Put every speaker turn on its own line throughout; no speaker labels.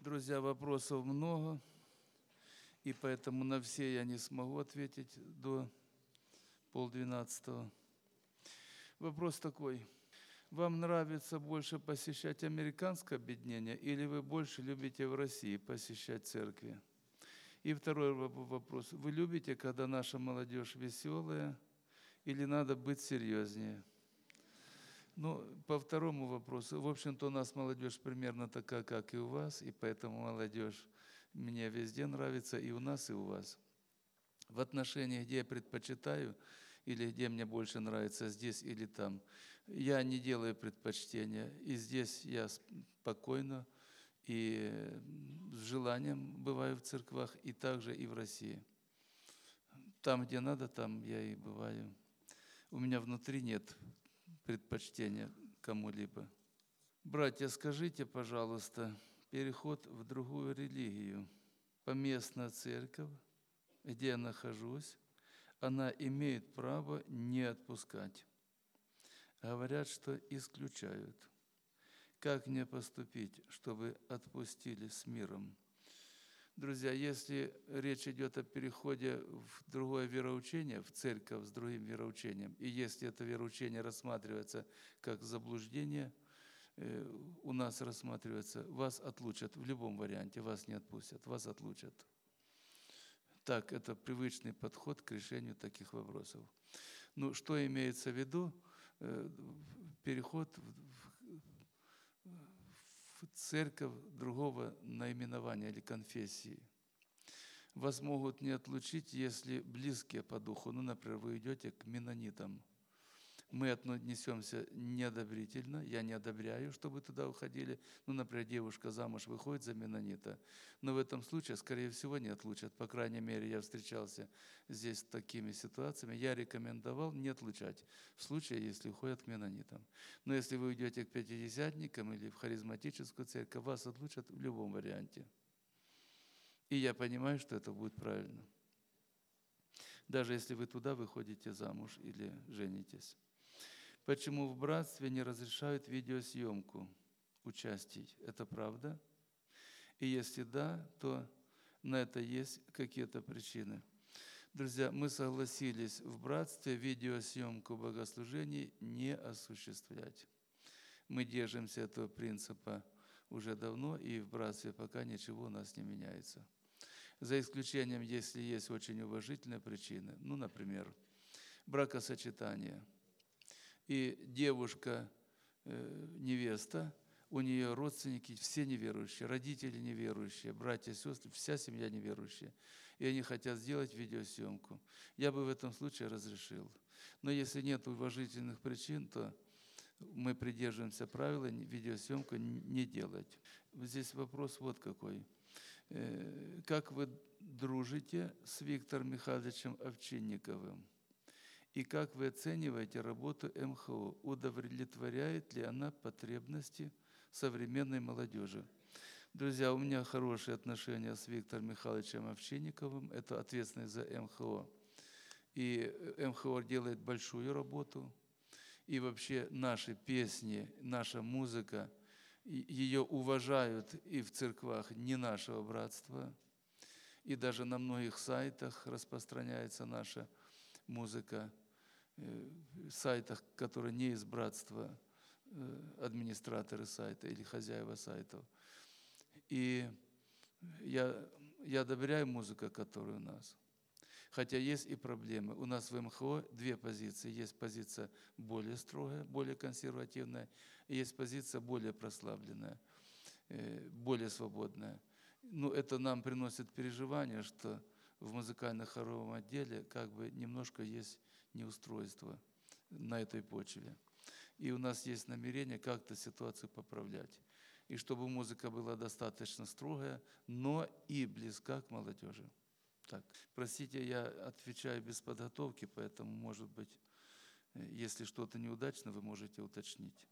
Друзья, вопросов много, и поэтому на все я не смогу ответить до 11:30. Вопрос такой. Вам нравится больше посещать американское объединение или вы больше любите в России посещать церкви? И второй вопрос. Вы любите, когда наша молодежь веселая или надо быть серьезнее? По второму вопросу. В общем-то, у нас молодежь примерно такая, как и у вас, и поэтому молодежь мне везде нравится, и у нас, и у вас. В отношении, где я предпочитаю, или где мне больше нравится, здесь или там, я не делаю предпочтения. И здесь я спокойно и с желанием бываю в церквах, и также и в России. Там, где надо, там я и бываю. У меня внутри нет предпочтения кому-либо. Братья, скажите, пожалуйста, переход в другую религию, поместная церковь, где я нахожусь, она имеет право не отпускать. Говорят, что исключают. Как мне поступить, чтобы отпустили с миром? Друзья, если речь идет о переходе в другое вероучение, в церковь с другим вероучением, и если это вероучение рассматривается как заблуждение, у нас рассматривается, вас отлучат в любом варианте, вас не отпустят, вас отлучат. Так, это привычный подход к решению таких вопросов. Что имеется в виду? Переход в церковь другого наименования или конфессии. Вас могут не отлучить, если близкие по духу. Например, вы идете к меннонитам. Мы отнесемся неодобрительно, я не одобряю, чтобы туда уходили. Например, девушка замуж выходит за меннонита. Но в этом случае, скорее всего, не отлучат. По крайней мере, я встречался здесь с такими ситуациями. Я рекомендовал не отлучать в случае, если уходят к меннонитам. Но если вы идете к пятидесятникам или в харизматическую церковь, вас отлучат в любом варианте. И я понимаю, что это будет правильно. Даже если вы туда выходите замуж или женитесь. Почему в братстве не разрешают видеосъемку участий? Это правда? И если да, то на это есть какие-то причины. Друзья, мы согласились в братстве видеосъемку богослужений не осуществлять. Мы держимся этого принципа уже давно, и в братстве пока ничего у нас не меняется. За исключением, если есть очень уважительные причины. Например, бракосочетание. И девушка, невеста, у нее родственники все неверующие, родители неверующие, братья, сестры, вся семья неверующая. И они хотят сделать видеосъемку. Я бы в этом случае разрешил. Но если нет уважительных причин, то мы придерживаемся правила видеосъемку не делать. Здесь вопрос вот какой. Как вы дружите с Виктором Михайловичем Овчинниковым? И как вы оцениваете работу МХО? Удовлетворяет ли она потребности современной молодежи? Друзья, у меня хорошие отношения с Виктором Михайловичем Овчинниковым. Это ответственный за МХО. И МХО делает большую работу. И вообще наши песни, наша музыка, ее уважают и в церквах не нашего братства. И даже на многих сайтах распространяется наша музыка. Сайтах, которые не из братства, администраторы сайта или хозяева сайтов. И я одобряю музыку, которая у нас. Хотя есть и проблемы. У нас в МХО две позиции. Есть позиция более строгая, более консервативная, и есть позиция более прославленная, более свободная. Это нам приносит переживание, что в музыкально-хоровом отделе как бы немножко есть неустройство на этой почве. И у нас есть намерение как-то ситуацию поправлять. И чтобы музыка была достаточно строгая, но и близка к молодежи. Так, простите, я отвечаю без подготовки, поэтому, может быть, если что-то неудачно, вы можете уточнить.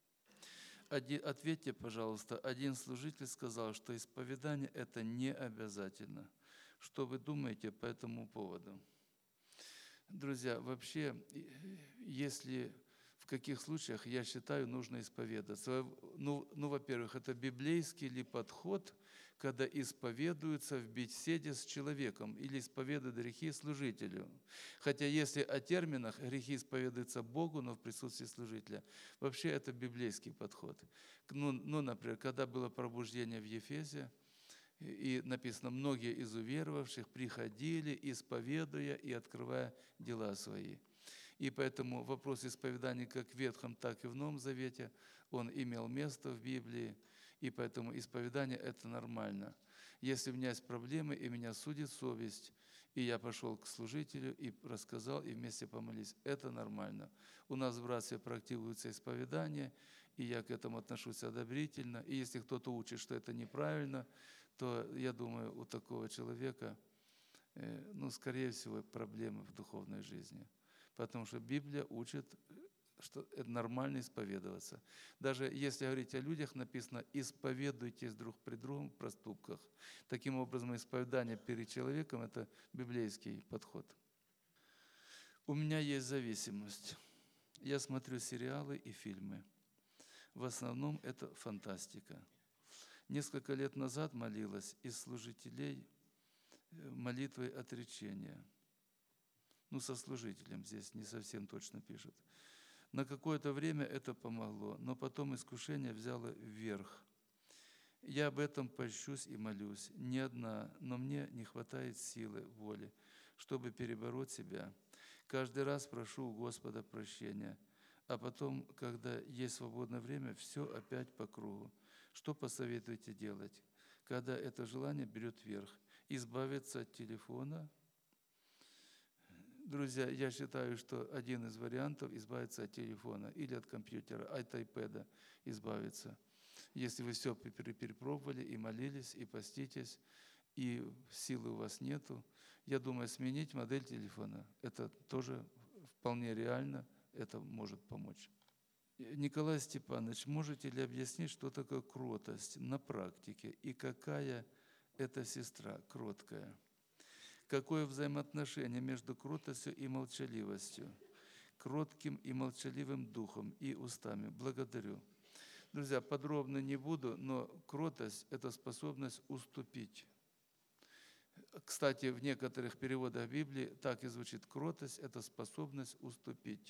Ответьте, пожалуйста, один служитель сказал, что исповедание – это не обязательно. Что вы думаете по этому поводу? Друзья, вообще, если в в каких случаях, я считаю, нужно исповедаться. Ну, во-первых, это библейский ли подход, когда исповедуются в беседе с человеком или исповедуют грехи служителю. Хотя если о терминах, грехи исповедуются Богу, но в присутствии служителя. Вообще это библейский подход. Ну, например, когда было пробуждение в Ефесе, и написано, многие из уверовавших приходили, исповедуя и открывая дела свои. И поэтому вопрос исповедания как в Ветхом, так и в Новом Завете, он имел место в Библии, и поэтому исповедание – это нормально. Если у меня есть проблемы, и меня судит совесть, и я пошел к служителю и рассказал, и вместе помолились, это нормально. У нас в братстве практикуется исповедание, и я к этому отношусь одобрительно. И если кто-то учит, что это неправильно, то, я думаю, у такого человека, скорее всего, проблемы в духовной жизни. Потому что Библия учит, что это нормально исповедоваться. Даже если говорить о людях, написано, исповедуйтесь друг при другом в проступках. Таким образом, исповедание перед человеком – это библейский подход. У меня есть зависимость. Я смотрю сериалы и фильмы. В основном это фантастика. Несколько лет назад молилась из служителей молитвой отречения. Со служителем здесь не совсем точно пишет. На какое-то время это помогло, но потом искушение взяло вверх. Я об этом пощусь и молюсь. Не одна, но мне не хватает силы, воли, чтобы перебороть себя. Каждый раз прошу у Господа прощения, а потом, когда есть свободное время, все опять по кругу. Что посоветуете делать, когда это желание берет вверх? Избавиться от телефона? Друзья, я считаю, что один из вариантов – избавиться от телефона или от компьютера, от iPad избавиться. Если вы все перепробовали и молились, и поститесь, и силы у вас нету, я думаю, сменить модель телефона – это тоже вполне реально, это может помочь. Николай Степанович, можете ли объяснить, что такое кротость на практике и какая это сестра кроткая? Какое взаимоотношение между кротостью и молчаливостью, кротким и молчаливым духом и устами? Благодарю. Друзья, подробно не буду, но кротость – это способность уступить. Кстати, в некоторых переводах Библии так и звучит: кротость – это способность уступить.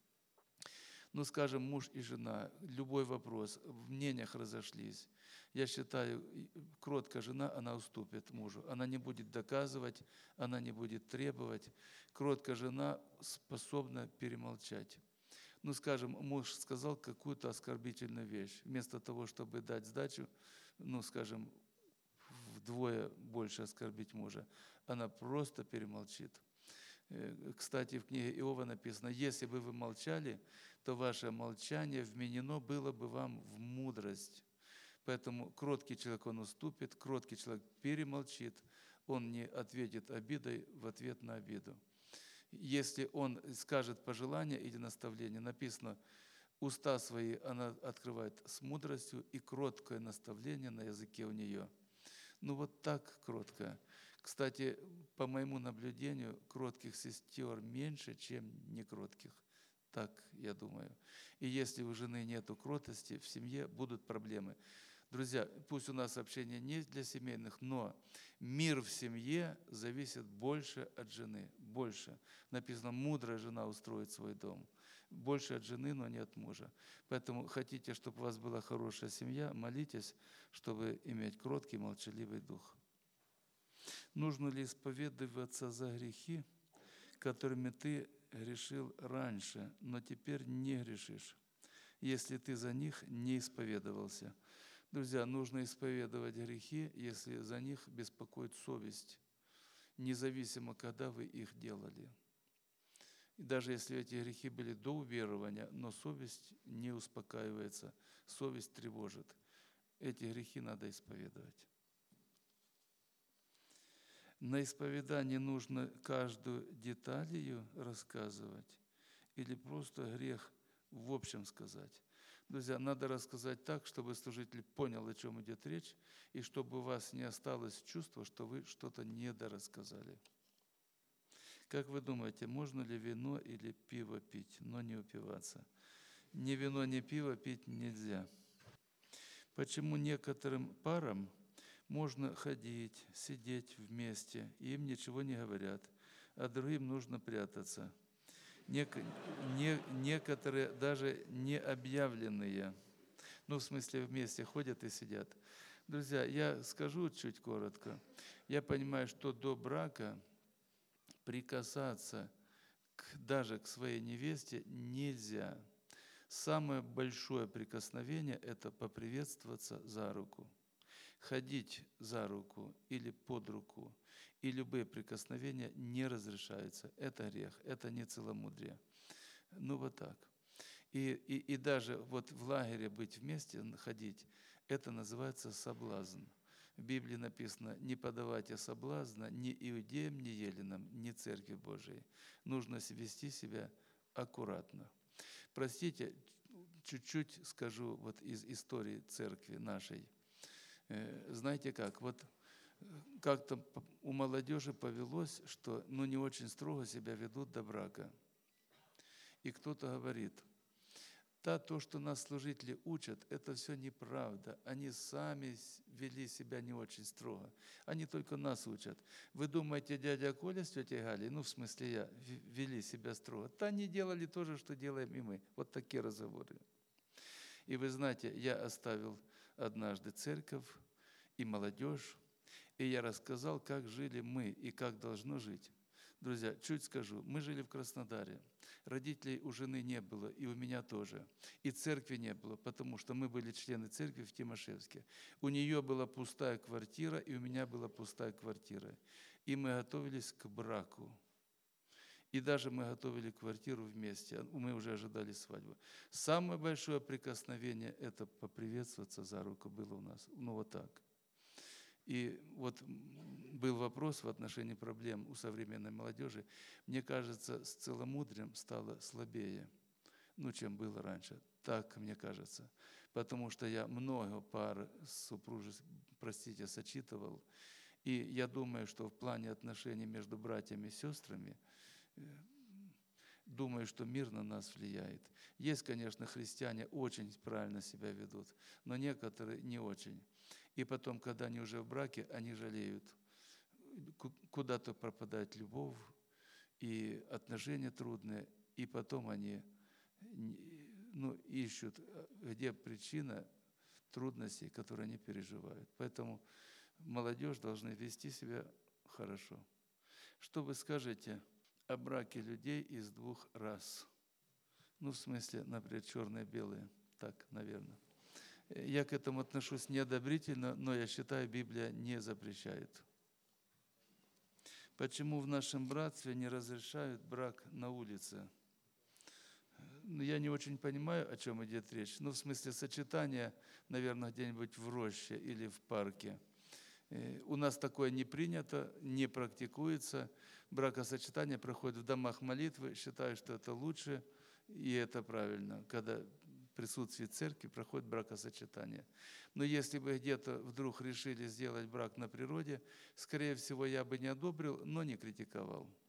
Скажем, муж и жена, любой вопрос, в мнениях разошлись. Я считаю, кроткая жена, она уступит мужу. Она не будет доказывать, она не будет требовать. Кроткая жена способна перемолчать. Скажем, муж сказал какую-то оскорбительную вещь. Вместо того, чтобы дать сдачу, скажем, вдвое больше оскорбить мужа, она просто перемолчит. Кстати, в книге Иова написано: если бы вы молчали, то ваше молчание вменено было бы вам в мудрость. Поэтому кроткий человек, он уступит, кроткий человек перемолчит, он не ответит обидой в ответ на обиду. Если он скажет пожелание или наставление, написано: уста свои она открывает с мудростью, и кроткое наставление на языке у нее. Вот так кроткая. Кстати, по моему наблюдению, кротких сестер меньше, чем некротких. Так я думаю. И если у жены нету кротости, в семье будут проблемы. Друзья, пусть у нас общение не для семейных, но мир в семье зависит больше от жены. Больше. Написано: мудрая жена устроит свой дом. Больше от жены, но не от мужа. Поэтому хотите, чтобы у вас была хорошая семья, молитесь, чтобы иметь кроткий, молчаливый дух. Нужно ли исповедоваться за грехи, которыми ты грешил раньше, но теперь не грешишь, если ты за них не исповедовался? Друзья, нужно исповедовать грехи, если за них беспокоит совесть, независимо, когда вы их делали. И даже если эти грехи были до уверования, но совесть не успокаивается, совесть тревожит. Эти грехи надо исповедовать. На исповедании нужно каждую деталь ее рассказывать или просто грех в общем сказать? Друзья, надо рассказать так, чтобы служитель понял, о чем идет речь, и чтобы у вас не осталось чувства, что вы что-то недорассказали. Как вы думаете, можно ли вино или пиво пить, но не упиваться? ни вино, ни пиво пить нельзя. Почему некоторым парам можно ходить, сидеть вместе, и им ничего не говорят, а другим нужно прятаться? Некоторые даже не объявленные, в смысле вместе ходят и сидят. Друзья, я скажу чуть коротко. Я понимаю, что до брака прикасаться даже к своей невесте нельзя. Самое большое прикосновение – это поприветствоваться за руку. Ходить за руку или под руку, и любые прикосновения не разрешаются. Это грех, это не целомудрие. Вот так. И даже вот в лагере быть вместе, ходить, это называется соблазн. В Библии написано: не подавайте соблазна ни иудеям, ни еленам, ни Церкви Божией. Нужно вести себя аккуратно. Простите, чуть-чуть скажу вот из истории церкви нашей. Знаете как, вот как-то у молодежи повелось, что не очень строго себя ведут до брака. И кто-то говорит: то, что нас служители учат, это все неправда. Они сами вели себя не очень строго. Они только нас учат. Вы думаете, дядя Коля с тетей Галей, в смысле я, вели себя строго? Да они делали то же, что делаем и мы. Вот такие разговоры. И вы знаете, я оставил однажды церковь и молодежь, и я рассказал, как жили мы и как должно жить. Друзья, чуть скажу, мы жили в Краснодаре. Родителей у жены не было, и у меня тоже. И церкви не было, потому что мы были члены церкви в Тимошевске. У нее была пустая квартира, и у меня была пустая квартира. И мы готовились к браку. И даже мы готовили квартиру вместе. Мы уже ожидали свадьбу. Самое большое прикосновение – это поприветствоваться за руку было у нас. Вот так. И вот был вопрос в отношении проблем у современной молодежи. Мне кажется, с целомудрием стало слабее, чем было раньше. Так мне кажется. Потому что я много пар сочетывал. И я думаю, что в плане отношений между братьями и сестрами, думаю, что мир на нас влияет. Есть, конечно, христиане очень правильно себя ведут, но некоторые не очень. И потом, когда они уже в браке, они жалеют. Куда-то пропадает любовь, и отношения трудные, и потом они ищут, где причина трудностей, которые они переживают. Поэтому молодежь должна вести себя хорошо. Что вы скажете о браке людей из двух рас? В смысле, например, черные и белые. Так, наверное. Я к этому отношусь неодобрительно, но я считаю, Библия не запрещает. Почему в нашем братстве не разрешают брак на улице? Я не очень понимаю, о чем идет речь. В смысле сочетания, наверное, где-нибудь в роще или в парке. У нас такое не принято, не практикуется. Бракосочетание проходит в домах молитвы. Считаю, что это лучше, и это правильно, когда в присутствии церкви проходит бракосочетание. Но если бы где-то вдруг решили сделать брак на природе, скорее всего, я бы не одобрил, но не критиковал.